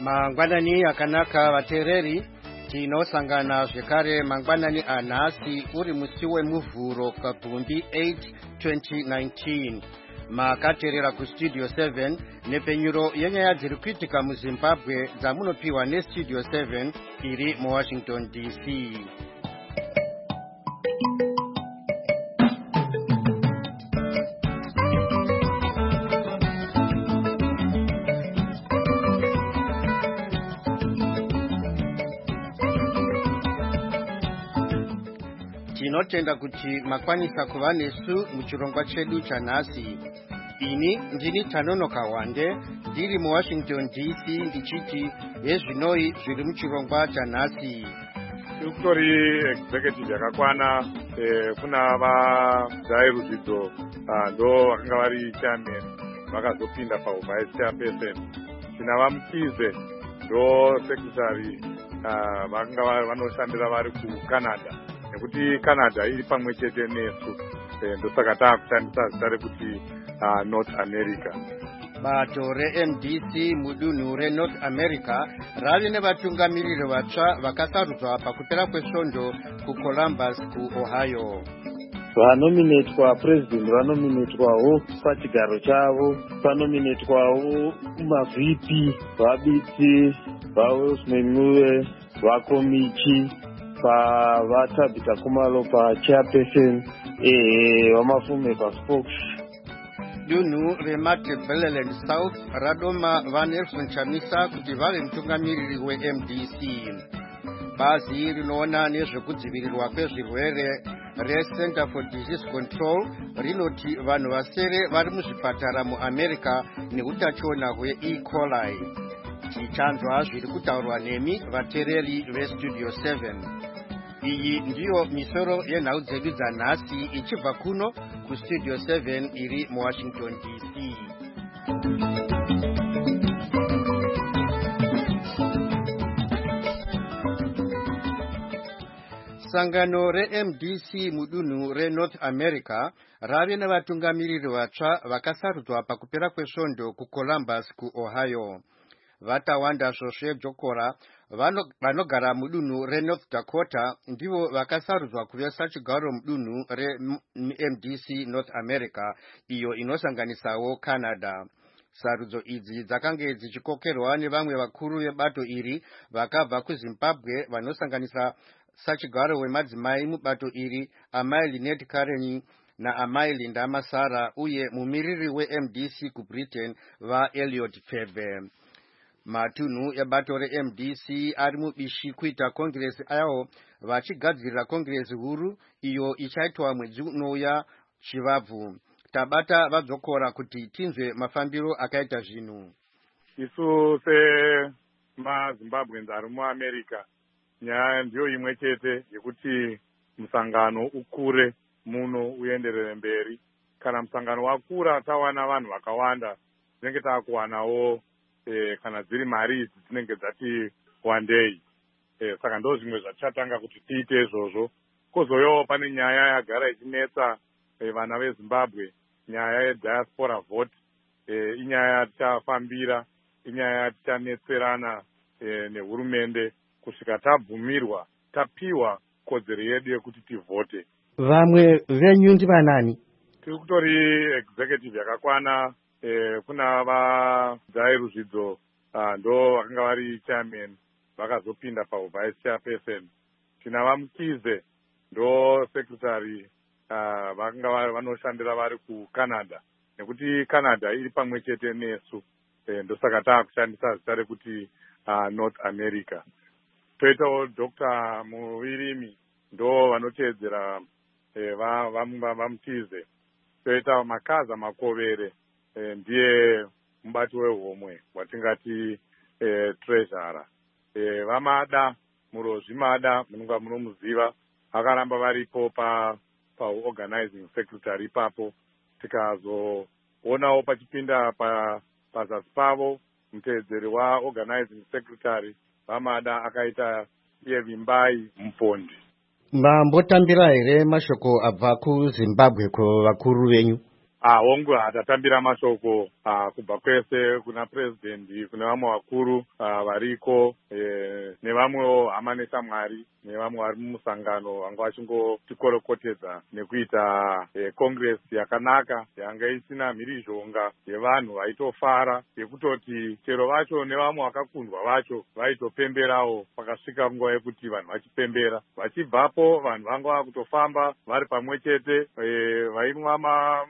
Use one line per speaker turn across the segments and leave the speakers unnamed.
Mangwanani akanaka vateereri, tinosangana zvekare mangwanani anhasi uri musi wemuvhuro kabvumbi 8 2019. Makateerera kustudio 7 nepenyuro yenyaya dziri kuitika muZimbabwe dzamunopiwa nestudio 7 iri muWashington DC. Tinotenda kuti makwanisa kuva nesu muchirongwa chedu chanhasi. Ini ndini Tanonoka Wande, ndiri muWashington DC ndichiti hezvinoi zviri muchirongwa chanhasi.
Ikutori executive yakakwana kuna vadzai rudzidzo ndo vakanga vari chairman vakazopinda pavice chairperson. Tina vaMkize ndo secretary vakanga vanoshandira vari kuCanada. Nekuti Canada iri pamwe chete nesu ndosaka taakushandisa zita rekuti North America.
Bato reMDC mudunhu reNorth America rave nevatungamiriri vatsva vakasarudzwa pakupera kwesvondo kuColumbus kuOhio.
Vanominetwa president vanominetwawo pachigaro chavo, panominetwawo maVP, vabitsi, vaWilson vakomichi, pavaTabitha Khumalo pachairperson, vamafume paspokes.
Dunhu reMatabeleland South radoma vaNelson Chamisa kuti vave mutungamiriri weMDC. Bazi rinoona nezvekudzivirirwa kwezvirwere reCenter for Disease Control rinoti vanhu vasere vari muzvipatara muAmerica neutachiona hweE. coli. Tichanzwa zviri kutaurwa nemi vateereri vestudio 7. Iyi ndiyo misoro yenhau dzedu dzanhasi ichibva kuno kustudio 7 iri muWashington DC. Sangano reMDC mudunhu reNorth America rave nevatungamiriri vatsva vakasarudzwa pakupera kwesvondo kuColumbus kuOhio. Vatawanda Svosve Jokora vanogara mudunhu reNorth Dakota ndivo vakasarudzwa kuve sachigaro mudunhu reMDC North America iyo inosanganisawo Canada. Sarudzo idzi dzakange dzichikokerwa nevamwe vakuru vebato iri vakabva kuZimbabwe vanosanganisa sachigaro wemadzimai mubato iri Amai Lynette Kareni naAmai Linda Masara uye mumiriri weMDC kuBritain vaElliot Febe. Matunhu ebato reMDC ari mubishi kuita kongresi ayo vachigadzirira kongresi huru iyo ichaitwa mwedzi unouya chivabvu. Tabata vadzokora kuti tinzwe mafambiro akaita zvinhu.
Isu semaZimbabweans ari muAmerica, nyaya ndiyo imwe chete yekuti musangano ukure muno uenderere mberi. Kana musangano wakura tawana vanhu vakawanda tinenge taakuwanawo kana dziri mari idzi dzinenge dzati wandei. Saka ndo zvimwe zvatichatanga kuti tiite izvozvo. Kozoyawo pane nyaya yagara ichinetsa vana veZimbabwe, nyaya yediaspora vote. Inyaya tichafambira, inyaya tichanetserana nehurumende kusvika tabvumirwa, tapiwa kodzero yedu yekuti tivhote.
Vamwe venyu ndivanani?
Tiri kutori executive yakakwana kuna vadzai rudzidzo ndo vakanga vari chairman vakazopinda pavice chairperson. Tina vaMkize ndo secretary vakanga vanoshandira vari kuCanada. Nekuti Canada iri pamwe chete nesu ndosaka taakushandisa zita rekuti North America. Toitawo Dr. Muvirimi ndo vanoteedzera vaMkize. Toita Makaza Makovere ndiye mubati wehomwe watingati treasurer. Vamada Murozvi Mada munonga munomuziva vakaramba varipo paorganizing secretary ipapo. Tikazoonawo pachipinda pazasi pavo muteedzeri waorganizing secretary Vamada akaita iye Vimbai Mupondi.
Mbotambira here mashoko abva kuZimbabwe kuvakuru venyu?
hongu hatatambira mashoko kubva kwese kuna purezidendi, kune vamwe vakuru variko nevamwewo hama neshamwari nevamwe vari mumusangano vanga vachingotikorokotedza nekuita kongresi yakanaka yanga isina mhirizhonga yevanhu vaitofara, yekutoti chero vacho nevamwe vakakundwa vacho vaitopemberawo pakasvika nguva yekuti vanhu vachipembera. Vachibvapo vanhu vanga vakutofamba vari pamwe chete, vainwa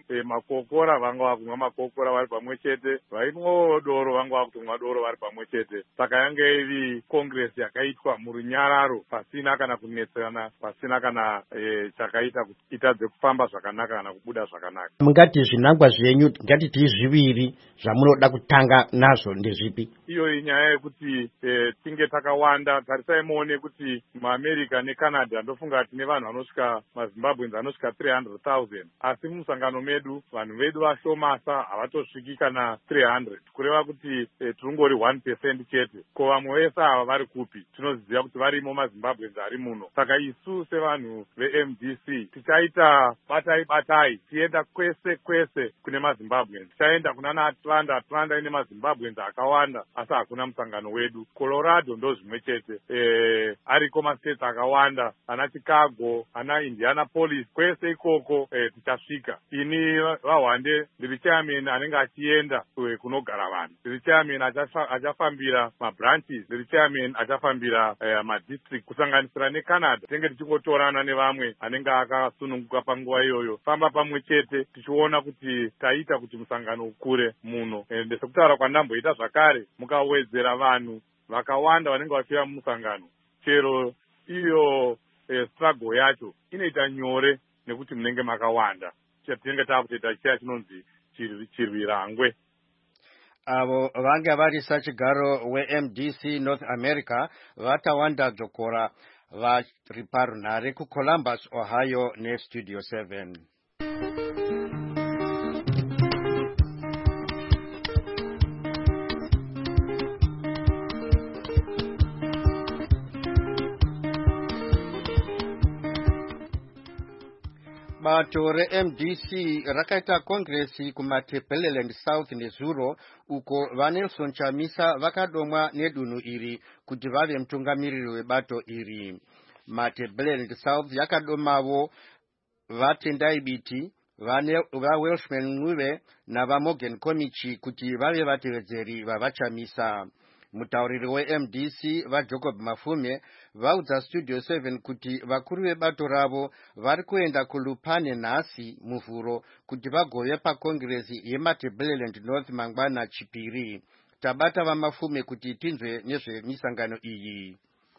makokora vanga vakumwa makokora vari pamwe chete, vainwawo doro vanga vakutomwa doro vari pamwe chete. Saka yanga iri kongresi yakaitwa murunyararo, pasina kana kunetserana, pasina kana chakaita kuti itadze kufamba zvakanaka kana kubuda zvakanaka.
Mungati zvinangwa zvenyu ngatiti zviviri zvamunoda kutanga nazvo ndezvipi?
Iyo inyaya yekuti tinge takawanda. Tarisai muone kuti muAmerica neCanada ndofunga tine vanhu vanosvika maZimbabweans anosvika 300,000, asi mumusangano medu vanhu vedu vashomasa, havatosviki kana 300, kureva kuti tirongori 1% chete. Ko vamwe vese ava vari kupi? Tinoziva kuti varimo maZimbabweans ari muno. Saka isu sevanhu veMDC tichaita batai tienda kwese kune maZimbabweans. Tichaenda kuna Atlanta ine maZimbabweans akawanda, asi hakuna musangano wedu. Colorado ndo zvimwe chete, ariko mastates akawanda, ana Chicago, ana Indianapolis, kwese ikoko tichasvika. Ini vahwande ndiri chairman anenge achienda kunogara vanhu, ndiri chairman achafambira mabranches, ndiri chairman achafambira madistrict, kusanganisira neCanada. Tenge tichingotorana nevamwe anenge akasununguka panguva iyoyo, famba pamwe chete tichiona kuti taita kuti musangano ukure muno. Sekutaura kwandamboita zvakare, mukawedzera vanhu vakawanda vanenge vachiva mumusangano, chero iyo struggle yacho inoita nyore nekuti munenge makawanda. Tinenge takutoita chiya chinonzi chirwirangwe.
Avo vanga vari sachigaro weMDC North America vatawanda dzokora vari parunhare kuColumbus, Ohio neStudio 7. Bato reMDC rakaita kongresi kuMatabeleland South nezuro, uko vaNelson Chamisa vakadomwa nedunhu iri kuti vave mutungamiriri webato iri. Matabeleland South yakadomavo vaTendai Biti, vaWelshman Ncube navaMorgan Komichi kuti vave vatevedzeri vavaChamisa. Mutauriri weMDC vaJacob Mafume vaudza Studio 7 kuti vakuru vebato ravo vari kuenda kuLupane nhasi muvhuro kuti vagove pakongresi yeMatabeleland North mangwana chipiri. Tabata vaMafume kuti tinzwe nezvemisangano iyi.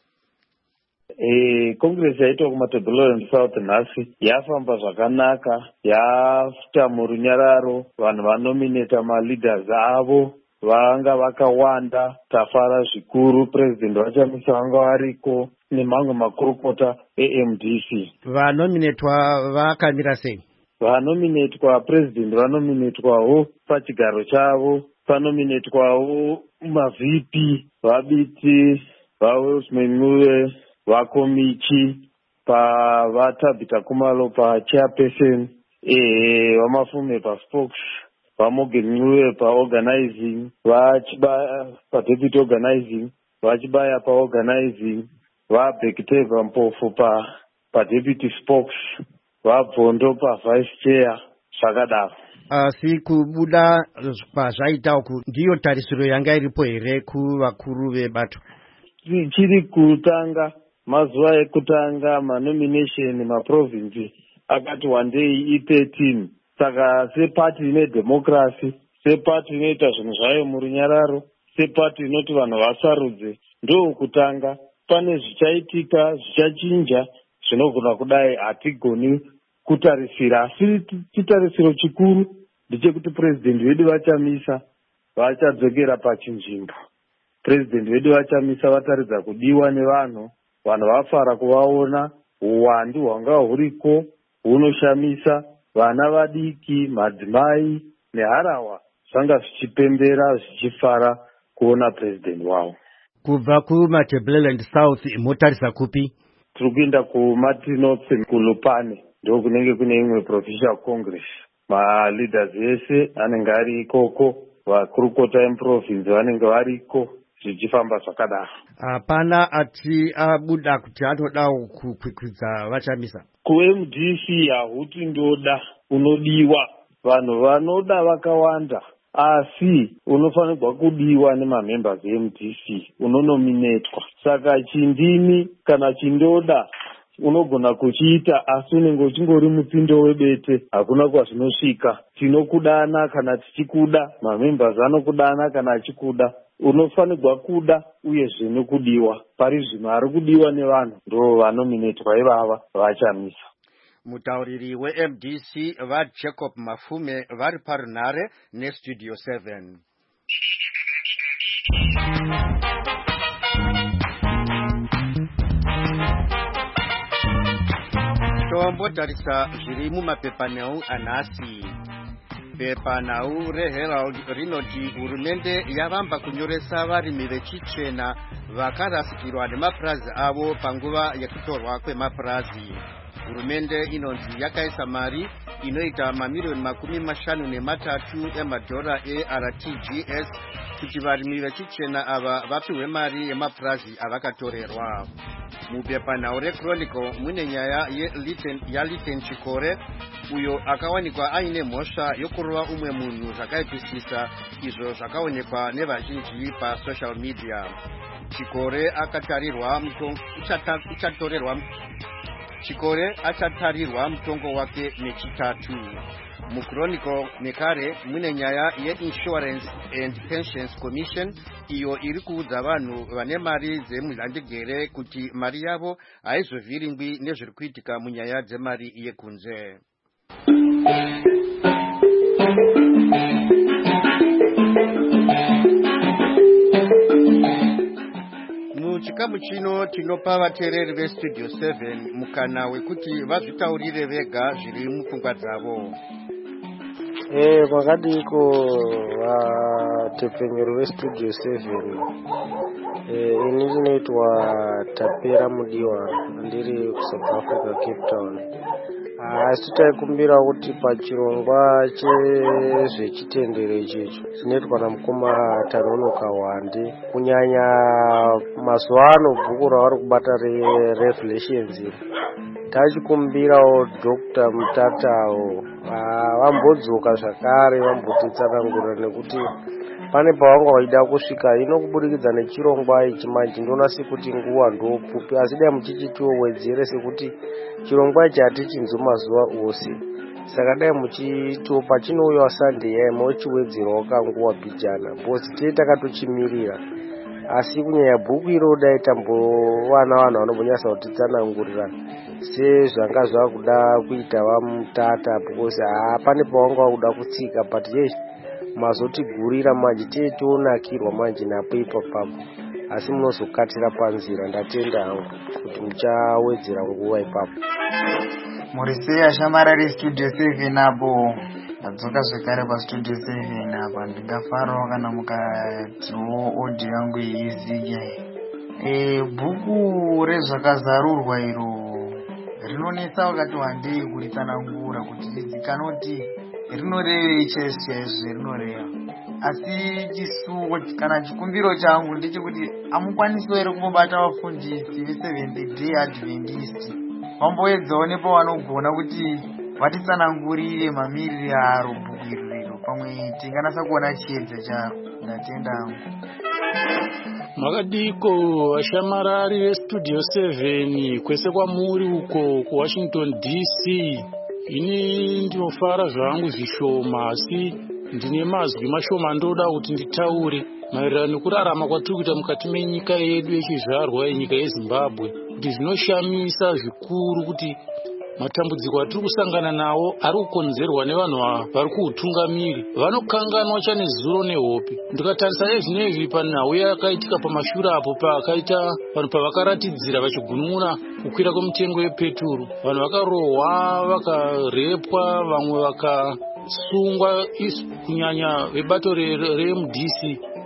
Kongresi yaitwa kuMatabeleland South nhasi yafamba zvakanaka, yafuta murunyararo, vanhu vanomineta maleaders avo vanga vakawanda, tafara zvikuru. President waChamisa vanga variko nemamwe makurukota eMDC.
Vanominetwa vakamira sei?
Vanominetwa, president vanominetwawo pachigaro chavo, panominetwawo maVP, vaBiti, vaWelshman Ncube, vaKomichi, pavaTabita Kumalo pachairperson, vaMafume paspokes, vaMorgan Ncube paorganizing, vachibaya padeputy organizing, vachibaya paorganizing, vaBhekiteva Mpofu padeputy spokes, vaBvondo pavice chair, zvakadaro.
Asi kubuda pazvaita uku ndiyo tarisiro yanga iripo here kuvakuru vebato?
Chiri kutanga, mazuva ekutanga manomination maprovinsi akati wandei i13. Saka sepati ine democracy, sepati inoita zvinhu zvayo murunyararo, sepati inoti vanhu vasarudze, ndo kutanga. Pane zvichaitika, zvichachinja, zvinogona kudai hatigoni kutarisira. Asi chitarisiro chikuru ndechekuti president vedu vaChamisa vachadzokera pachinzvimbo. President vedu vaChamisa vataridza kudiwa nevanhu, vanhu vafara kuvaona, uwandu hwanga huriko hunoshamisa, vana vadiki, madzimai neharahwa zvanga zvichipembera zvichifara kuona president wavo.
Kubva kuMatabeleland South motarisa kupi?
Tiri kuenda kuMartin North kuLupane, ndo kunenge kune imwe provincial congress. maleaders ese anenge ari ikoko, vakurukota emuprovinsi vanenge variko, zvichifamba zvakadaro.
Hapana ati abuda kuti anodawo kukwikwidza vachamisa.
KuMDC hahuti ndoda unodiwa, vanhu vanoda vakawanda, asi unofanirwa kudiwa nemamembers eMDC, unonominetwa. Saka chindimi kana chindoda unogona kuchiita, asi unenge uchingori mupindo webete, hakuna kwazvinosvika. Tinokudana kana tichikuda, mamembers anokudana kana achikuda. Unofanirwa kuda uyezve nokudiwa. Pari zvino ari kudiwa nevanhu ndo vanominetwa ivava vachamisa.
Mutauriri weMDC vaJacob Mafume vari parunare neStudio 7. Tombotarisa zviri mumapepanhau anhasi. Pepanhau reHerald rinoti hurumende yavamba kunyoresa varimi vechichena vakarasikirwa nemapurazi avo panguva yekutorwa kwemapurazi. Hurumende inonzi yakaisa mari inoita mamiliyoni $53 emadhora eRTGS kuti varimi vechichena ava vapiwe mari yemapurazi avakatorerwa. Mupepanhau reChronicle mune nyaya yaLitten Chikore uyo akawanikwa aine mhosva yokurova umwe munhu zvakaipisisa, izvo zvakaonekwa nevazhinji pasocial media. Chikore achatarirwa mutongo wake nechitatu. MuChronicle nekare mune nyaya yeInsurance and Pensions Commission iyo iri kuudza vanhu vane mari dzemuzhandegere kuti mari yavo haizovhiringwi nezviri kuitika munyaya dzemari yekunze. Muchikamu chino tinopa vateereri veStudio 7 mukana wekuti vazvitaurire vega zviri mupfungwa dzavo.
Makadiko vatepfenyeri veStudio 7. Ini ndinoitwa Tapera Mudiwa, ndiri kuSouth Africa, Cape Town. Asi taikumbira kuti pachirongwa chezvechitendere ichecho chinoitwa namukoma Tanonoka Wande, kunyanya mazuva ano bhuku ravari kubata reRevelations, tachikumbirawo Dr. Mutatawo vambodzoka zvakare vambotitsanangurira, nekuti pane pavanga vaida kusvika. Ino kubudikidza nechirongwa ichi manje ndona sekuti nguva ndopfupi, asi dai muchichitiwedzere sekuti chirongwa ichi hatichinzo mazuva ose. Saka dai muchito pachinouya Sunday yai mochiwedzerawo kanguva bijana, bosi tei takatochimirira. Asi kunyanya bhuku iro dai tambovana vanhu vanobonyasa kutitsanangurira sezvanga zvakuda kuita vamutata, because pane pavanga vakuda kutsika, but yes mazotigurira manje tei tonakirwa manje napo ipapapo, asi munozokatira panzira. Ndatenda hangu kuti muchawedzera nguva ipapo.
Muriseya shamara reStudio 7 apo ndadzoka zvekare paStudio 7 apa. Ndingafarawo kana mukatiwo audio yangu yeizika. Bhuku rezvakazarurwa iro rinonetsa wakati wandei kuritsanangura kuti rizikanoti rinorevei chaizvo rinoreva. Asi chisuwo kana chikumbiro changu ndechekuti amukwanisiwo here kumbobata vafundisi veSeventh Day Adventist vamboedzawo nepo vanogona kuti vatitsanangurire mamirire aro bhuku iriro, pamwe tinganasa kuona chiedza charo. Ndatenda hangu.
Makadiko vashamarari veStudio 7 kwese kwamuri uko kuWashington DC. Ini ndinofara zvangu zvishoma, asi ndine mazwi mashoma ndoda kuti nditaure maererano nekurarama kwatiri kuita mukati menyika yedu yechizvarwa yenyika yeZimbabwe. Kuti zvinoshamisa zvikuru kuti matambudziko atiri kusangana nawo ari kukonzerwa nevanhu vari kuutungamiri, vanokanganwa chane zuro nehope. Ndikatarisa nezvinezvi panhau yakaitika pamashure apo pakaita vanhu pavakaratidzira vachigunun'una kukwira kwemutengo wepeturu, vanhu vakarohwa, vakarepwa, vamwe vakasungwa, kunyanya vebato reMDC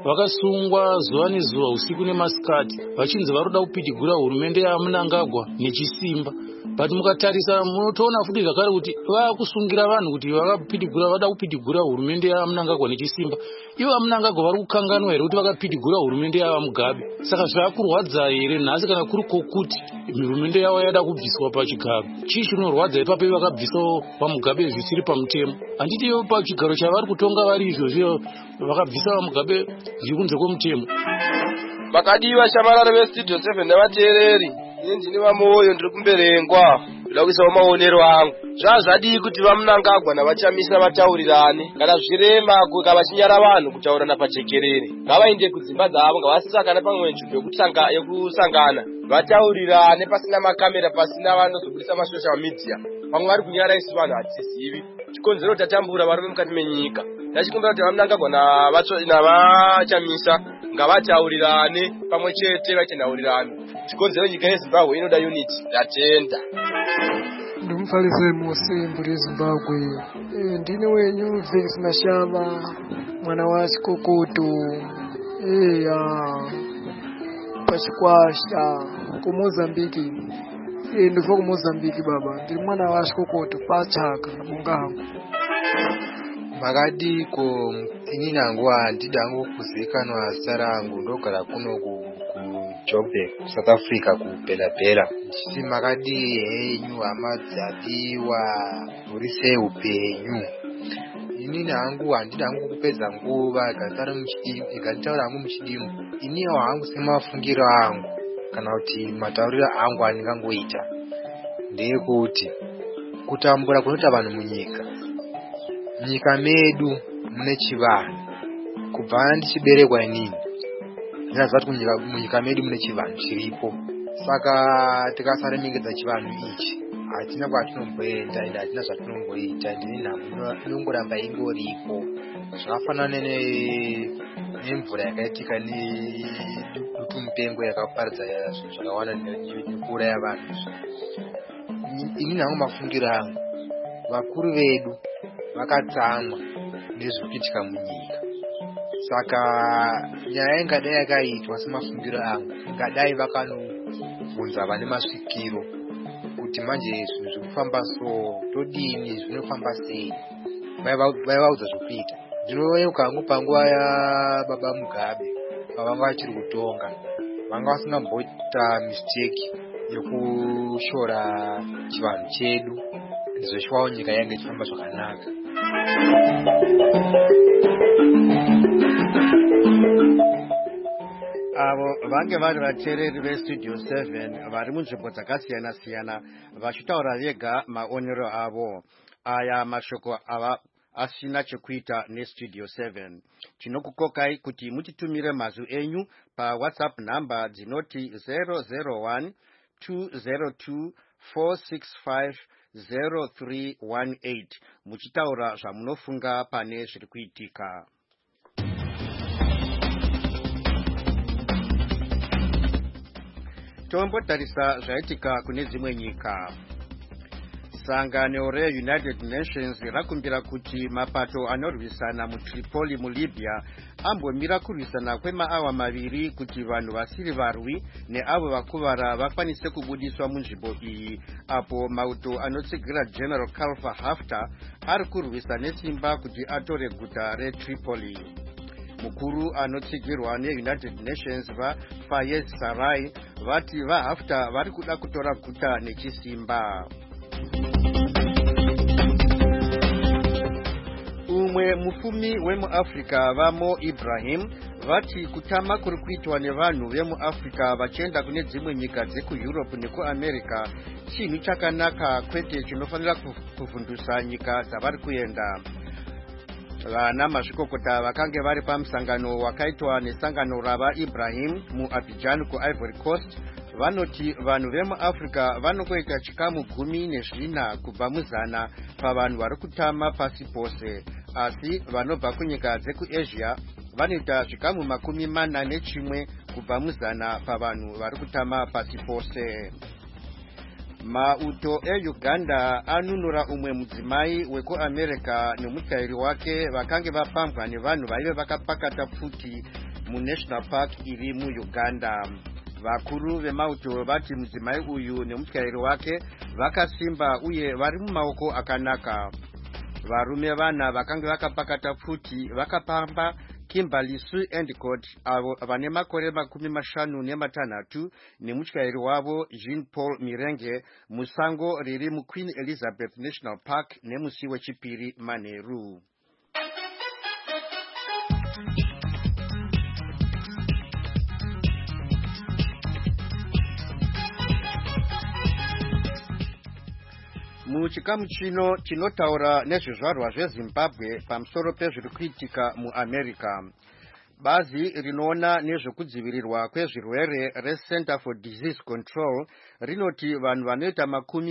vakasungwa zuva nezuva usiku nemasikati vachinzi varoda kupidigura hurumende yaMnangagwa nechisimba. But mukatarisa munotoona futi zvakare kuti vakusungira vanhu kuti vada kupidigura hurumende yaMnangagwa nechisimba. Ivo vaMnangagwa vari kukanganwa here kuti vakapidigura hurumende yavaMugabe. Saka zvakurwadza here nhasi kana kuri kokuti hurumende yavo yada kubviswa pachigaro. Chii chinorwadza ipapo vakabvisawo vaMugabe zvisiri pamutemo? Handiti ivo pachigaro chavari kutonga vari izvozvo vakabvisa vaMugabe zviri kunze kwomutemo.
Makadiwa shamarara vestudio 7 nevateereri, ini ndini vamoyo ndiri kumberengwa ndoda kuisawo maonero angu. Zvazvadii kuti vaMnangagwa navachamisa vataurirane, kana zvirema kuka vachinyara vanhu kutaurirana pajekerere. Ngavaende kudzimba dzavo, ngavasakane pamwe nzvimbo yekusangana vataurirane pasina makamera, pasina vanozobudisa masocial media. Pamwe vari kunyara isu vanhu hatizivi chikonzero tatambura varume mukati menyika. Ndachikumbira kuti vaMnangagwa navachamisa ngavataurirane pamwe chete vachinaurirane. Chikonzero nyika yeZimbabwe inoda unity. Ndatenda.
Ndimufalise Musimbu reZimbabwe. Ndine wenyu Vix Mashava, mwana wa Chikokoto. Pachikwasha kuMozambiki. Ndibva kuMozambiki baba. Ndiri mwana wa Chikokoto pachaka mungangu.
Makadiko ini nangu handidangu kuzikanwa zita rangu, ndogara kuno kuJoburg South Africa kupelapela. Ndichiti makadii henyu hama dzadiwa muri sei upenyu? Ini nangu handidangu kupedza nguva ikanditaura hangu muchidimu. Iniwo hangu semafungiro angu kana kuti matauriro angu andingangoita ndeyekuti kutambura kunoita vanhu munyika. Nyika medu mune chivanhu. Kubva ndichiberekwa inini ndinazati munyika medu mune chivanhu chiripo. Saka tikasaremekedza chivanhu ichi hatina kwatinomboenda ende hatina zvatinomboita. Ndine nhamo inongoramba ingoripo. Zvakafanana nemvura yakaitika nedutu mupengo yakaparidza zvinhu zvakawanda nekuuraya vanhu. Ini nangu mafungiro angu, vakuru vedu vakatsamwa nezviri kuitika munyika. Saka nyaya ingadai yakaitwa semafungiro angu, ingadai vakanobvunza vane masvikiro kuti manje zvinhu zviri kufamba so, todini, zvinofamba sei, vaivaudza zvokuita. Ndinoyeuka hangu panguva yaBaba Mugabe pavanga vachiri kutonga, vanga vasingamboita mistake yekushora chivanhu chedu, ndizoshwawo nyika yange ichifamba zvakanaka.
Avo vange vari vateereri veStudio 7 vari munzvimbo dzakasiyana siyana vachitaura vega maonero avo. Aya mashoko ava asina chekuita neStudio 7. Tinokukokai kuti mutitumire mazwi enyu paWhatsApp namba dzinoti 001 202 465 0318 muchitaura zvamunofunga pane zviri kuitika. Tombotarisa zvaitika kune dzimwe nyika. Sangano reUnited Nations rakumbira kuti mapato anorwisana muTripoli muLibya ambomira kurwisana kwemaawa 2 kuti vanhu vasiri varwi neavo vakuvara vakwanise kubudiswa munzvimbo iyi, apo mauto anotsigira General Khalifa Haftar ari kurwisa nesimba kuti atore guta reTripoli. Mukuru anotsigirwa neUnited Nations Fayez Sarraj vati vaHaftar vari kuda kutora guta nechisimba. Umwe mufumi wemuAfrica vamo Ibrahim vati kutama kuri kuitwa nevanhu vemuAfrica vachienda kune dzimwe nyika dzekuEurope nekuAmerica chinhu chakanaka kwete chinofanira kuvhundusa nyika dzavari kuenda. Vana mazvikokota vakange vari pamusangano wakaitwa nesangano rava Ibrahim muAbidjan kuIvory Coast vanoti vanhu vemuAfrica vanokoita chikamu 14 kubva muzana pavanhu vari kutama pasi pose, asi vanobva kunyika dzekuAsia vanoita zvikamu 41 kubva muzana pavanhu vari kutama pasi pose. Mauto eUganda anunura umwe mudzimai wekuAmerica nemuchairi wake vakange vapambwa nevanhu vaive vakapakata pfuti munational park iri muUganda. Vakuru vemauto vati mudzimai uyu nemutyairi wake vakasimba uye vari mumaoko akanaka. Varume vana vakanga vakapakata pfuti vakapamba Kimberly Sue Endicott avo vane makore 56 nemutyairi wavo Jean Paul Mirenge musango riri muQueen Elizabeth National Park nemusi wechipiri manheru. Muchikamu chino chinotaura nezvizvarwa zveZimbabwe pamusoro pezviri kuitika muAmerica. Bazi rinoona nezvekudzivirirwa kwezvirwere reCenter for Disease Control rinoti vanhu vanoita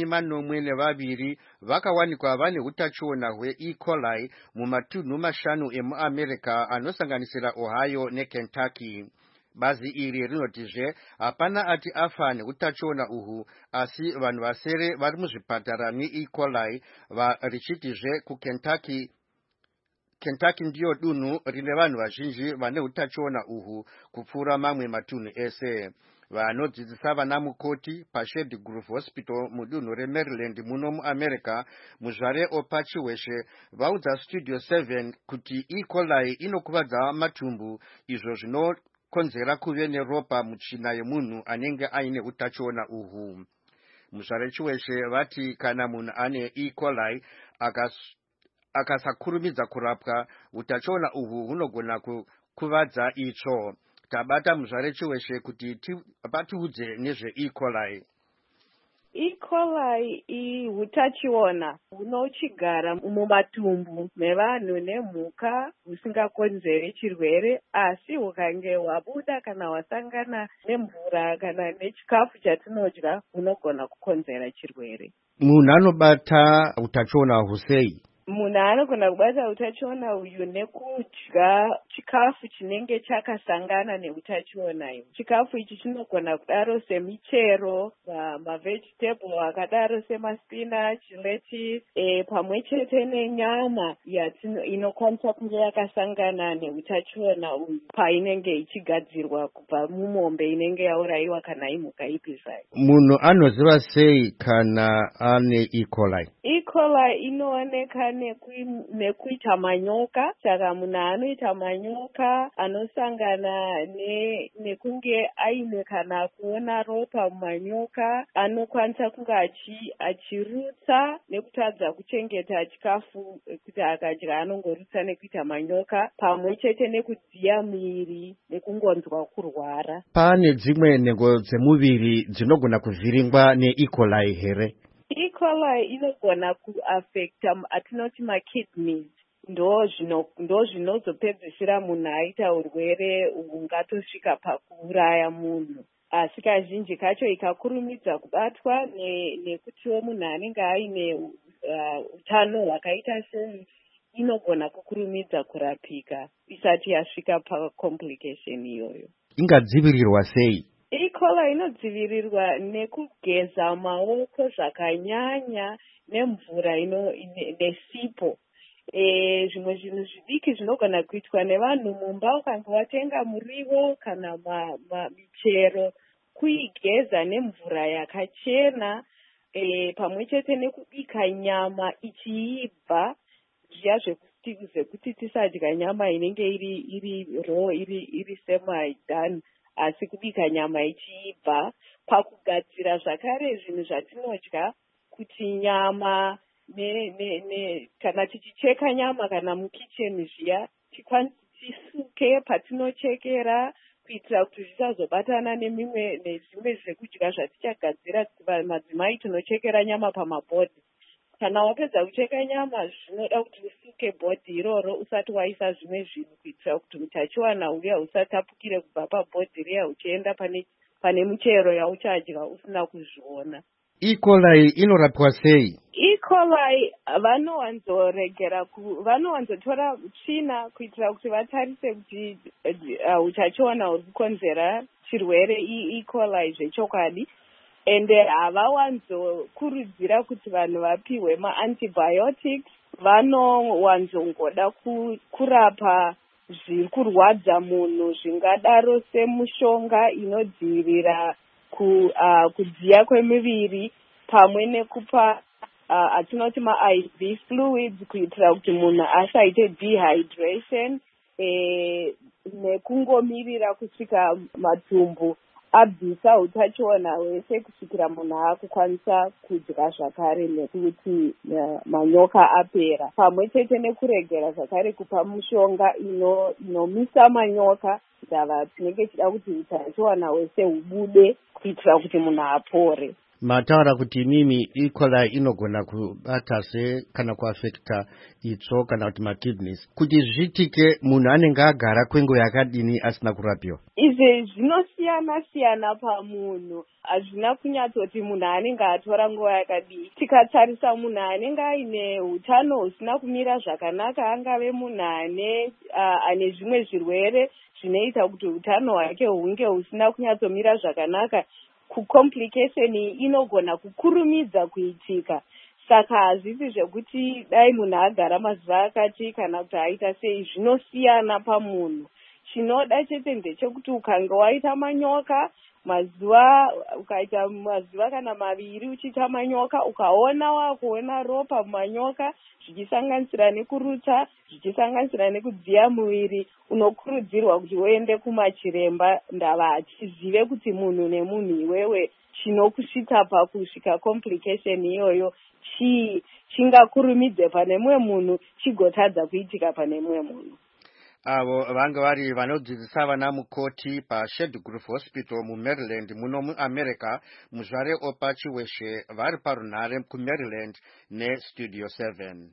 42 vakawanikwa vane utachiona hweE. coli mumatunhu 5 emuAmerica anosanganisira Ohio neKentucky. Bazi iri rinotizve hapana ati afa neutachiona uhu, asi vanhu vasere vari muzvipatara neE. coli richitizve kuKentucky ndiyo dunhu rine vanhu vazhinji vane utachiona uhu kupfuura mamwe matunhu ese. Vanodzidzisa vana mukoti paShady Grove Hospital mudunhu reMaryland muno muAmerica muzvare Opachiweshe vaudza Studio 7 kuti E. coli inokuvadza matumbu, izvo zvinokonzera kuve neropa mutsvina yemunhu anenge aine utachiona uhu. Muzvare Chiweshe vati kana munhu ane E. coli akasakurumidza kurapwa, utachiona uhu hunogona kukuvadza itsvo. Tabata muzvare Chiweshe kuti patiudze nezveE. coli.
E. coli ihutachiona hunochigara mumatumbu mevanhu nemhuka husingakonzeri chirwere, asi hukange hwabuda kana hwasangana nemvura kana nechikafu chatinodya hunogona kukonzera chirwere.
Munhu anobata utachiona husei?
Munhu anogona kubata utachiona uyu nekudya chikafu chinenge chakasangana neutachiona uyu. Chikafu ichi chinogona kudaro semichero, mavegetable akadaro semaspinach, lettuce, pamwe chete nenyama inokwanisa kunge yakasangana neutachiona uyu painenge ichigadzirwa kubva mumombe inenge yaurayiwa kana imhuka ipi zvayo.
Munhu anoziva sei kana ane E. coli?
E. coli inooneka nekuita manyoka. Saka munhu anoita manyoka anosangana nekunge aine kana kuona ropa mumanyoka anokwanisa kunge achirutsa nekutadza kuchengeta chikafu kuti akadya anongorutsa nekuita manyoka, pamwe chete nekudziya muviri nekungonzwa kurwara. Pane
dzimwe nhengo dzemuviri dzinogona kuvhiringwa neE. coli here?
E. coli inogona kuaffecta atinoti makidneys, ndo zvinozopedzisira munhu aita urwere hungatosvika pakuuraya munhu. Asi kazhinji kacho ikakurumidza kubatwa nekutiwo munhu anenge aine utano hwakaita sei, inogona kukurumidza kurapika isati yasvika pacomplication iyoyo.
Ingadzivirirwa sei?
E. coli inodzivirirwa nekugeza maoko zvakanyanya nemvura nesipo. Zvimwe zvinhu zvidiki zvinogona kuitwa nevanhu mumba. Ukange watenga muriwo kana michero, kuigeza nemvura yakachena, pamwe chete nekubika nyama ichiibva, zviya zvekuti tisadya nyama inenge iri raw, iri semi done, asi kubika nyama ichiibva. Pakugadzira zvakare zvinhu zvatinodya, kuti nyama kana tichicheka nyama kana mukicheni zviya, tisuke patinochekera kuitira kuti zvisazobatana nezvimwe zvekudya zvatichagadzira. Madzimai tinochekera nyama pamabhodhi. Kana wapedza kucheka nyama, zvinoda kuti usuke bhodhi iroro usati waisa zvimwe zvinhu, kuitira kuti utachiwana uya usatapukire kubva pabhodhi riya uchienda pane michero yauchadya usina kuzviona.
E. coli inorapwa sei?
E. coli vanowanzotora tsvina kuitira kuti vatarise kuti utachiwana huri kukonzera chirwere E. coli zvechokwadi. Ende havawanzokurudzira kuti vanhu vapiwe maantibiotics. Vanowanzongoda kurapa zviri kurwadza munhu zvingadaro semushonga inodzivirira kudziya kwemiviri pamwe nekupa atinoti ma-IV fluids kuitira kuti munhu asaite dehydration nekungomirira kusvika matumbu abvisa utachiona hwese kusvikira munhu akukwanisa kudya zvakare nekuti manyoka apera, pamwe chete nekuregera zvakare kupa mushonga inomisa manyoka ndava tinenge chida kuti utachiona hwese hubude kuitira kuti munhu apore.
Mataura kuti imimi E. coli inogona kubatazve kana kuafekta itsvo kana kuti makidneys. Kuti zvitike munhu anenge agara kwenguva yakadini asina kurapiwa?
Izvi zvinosiyana pamunhu, hazvina kunyatsoti munhu anenge atora nguva yakadii. Tikatarisa munhu anenge aine hutano husina kumira zvakanaka, angave munhu ane zvimwe zvirwere zvinoita kuti hutano hwake hunge husina kunyatsomira zvakanaka, kucomplication inogona kukurumidza kuitika. Saka hazvisi zvekuti dai munhu agara mazuva akati kana kuti aita sei, zvinosiyana pamunhu. Chinoda chete ndechekuti ukanga waita manyoka ukaita mazuva kana maviri uchiita manyoka, wakuona ropa mumanyoka zvichisanganisira nekurutsa, zvichisanganisira nekudziya muviri, unokurudzirwa kuti uende kumachiremba ndava achizive kuti munhu nemunhu iwewe chinokusvika pakusvika complication iyoyo chingakurumidze pane mumwe munhu chigotadza kuitika pane mumwe munhu.
Avo vanga vari vanodzidzisa vana mukoti paShedgrove Hospital muMaryland muno muAmerica, muzvare Opa Chiweshe vari parunhare kuMaryland neStudio 7.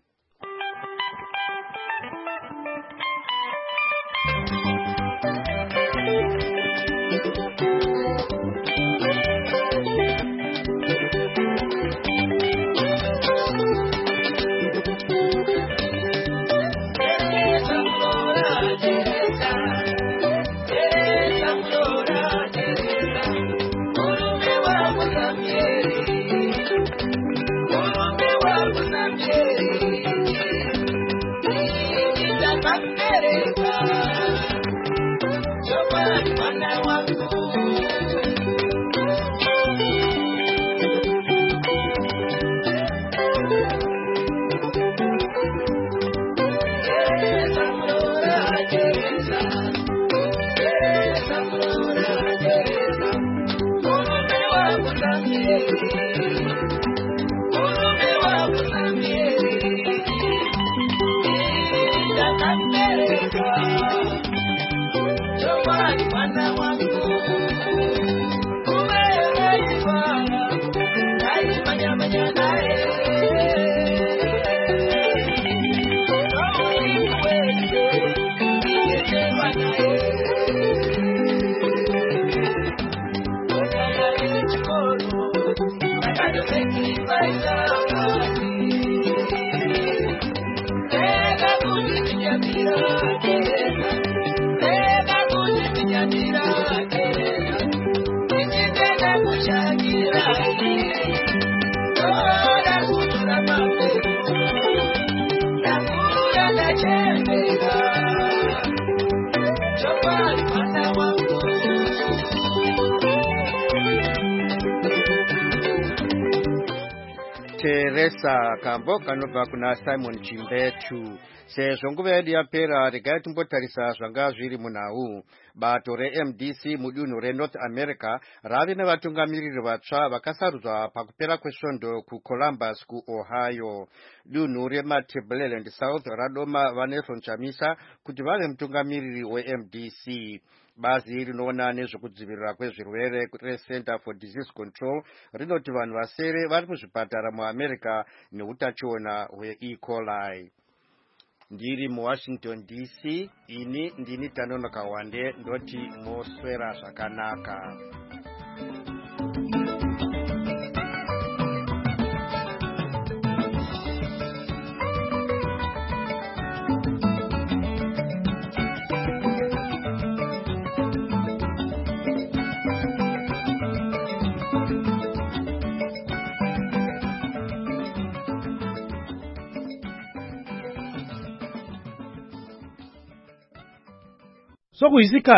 Teresa Kambo kanobva kuna Simon Chimbetu. Sezvo nguva yedu yapera, regai timbotarisa zvanga zviri munhau. Bato reMDC mudunhu reNorth America rave nevatungamiriri vatsva vakasarudzwa pakupera kwesvondo kuColumbus kuOhio. Dunhu reMatebeleland South radoma vaNelson Chamisa kuti vave mutungamiriri weMDC. Bazi rinoona nezvekudzivirira kwezvirwere reCenter for Disease Control rinoti vanhu vasere vari muzvipatara muAmerica neutachiona hweE. coli. Ndiri muWashington DC, ini ndini Tanonoka Wande, ndoti moswera zvakanaka.
sokuyisikhathi